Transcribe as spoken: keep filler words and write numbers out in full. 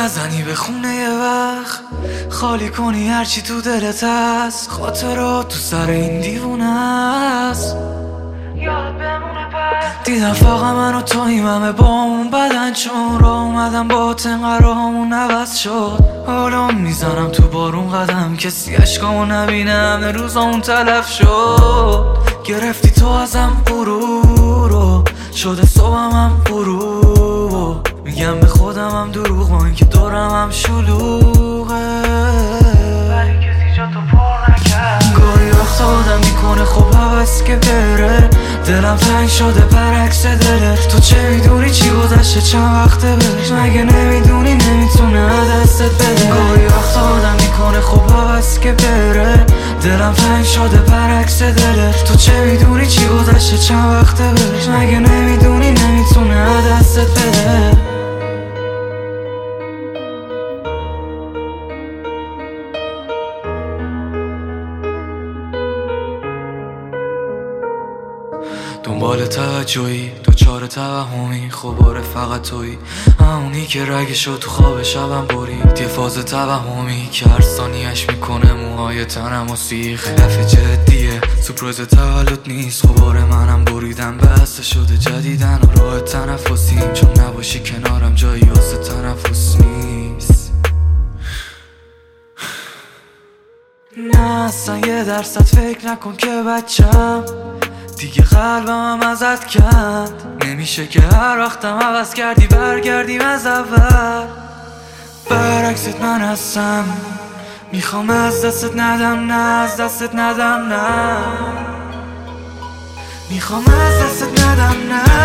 نزنی به خونه یه وقت، خالی کنی هرچی تو دلت هست. خاطرات تو سر این دیوونه است، یاد بمونه پس. دیدم فقط من و تویم همه با اون بدن، چون را اومدم با تنقرامون عوض شد. حالا میزنم تو بارون قدم، کسی عشقامو نبینه، همه روزامون تلف شد. گرفتی تو ازم غرورو، شده صبحم هم غروب. میگم به خودم هم دروغ، با اینکه دورم هم شلوغه، ولی کسی جا تو پر نکرد. گاهی وقتا آدم میکنه خب حوض که بره، دلم تنگ شده برعکس دلت. تو چه میدونی چی گذشته چند وقته بهش، مگه نمیدونی نمیتونه دستت بده. گاهی وقتا آدم میکنه خب حوض که بره، دلم تنگ شده برعکس دلت. تو چه میدونی چی گذشته چند وقته بهش، مگه نمیدونی نمیتونه دستت بده. دنبال توجهی دوچار توهمی، خباره فقط تویی، همونی که رگشو تو خواب شبم برید. یه فاز توهمی که هر ثانیه‌اش میکنه موهای تنم و سیخ. دفعه جدیه سپرایز تولد نیست، خباره منم بریدم بسته شده جدیدن و راه تنفسیم. چون نباشی کنارم جایی واسه تنفس نیست. نه اصلا یه درصد فکر نکن که بچم، دیگه قلبم هم ازت کند. نمیشه که هر وقتم عوض کردی برگردیم از اول. برعکست من هستم، میخوام از دستت ندم، نه از دستت ندم، نه میخوام از دستت ندم، نه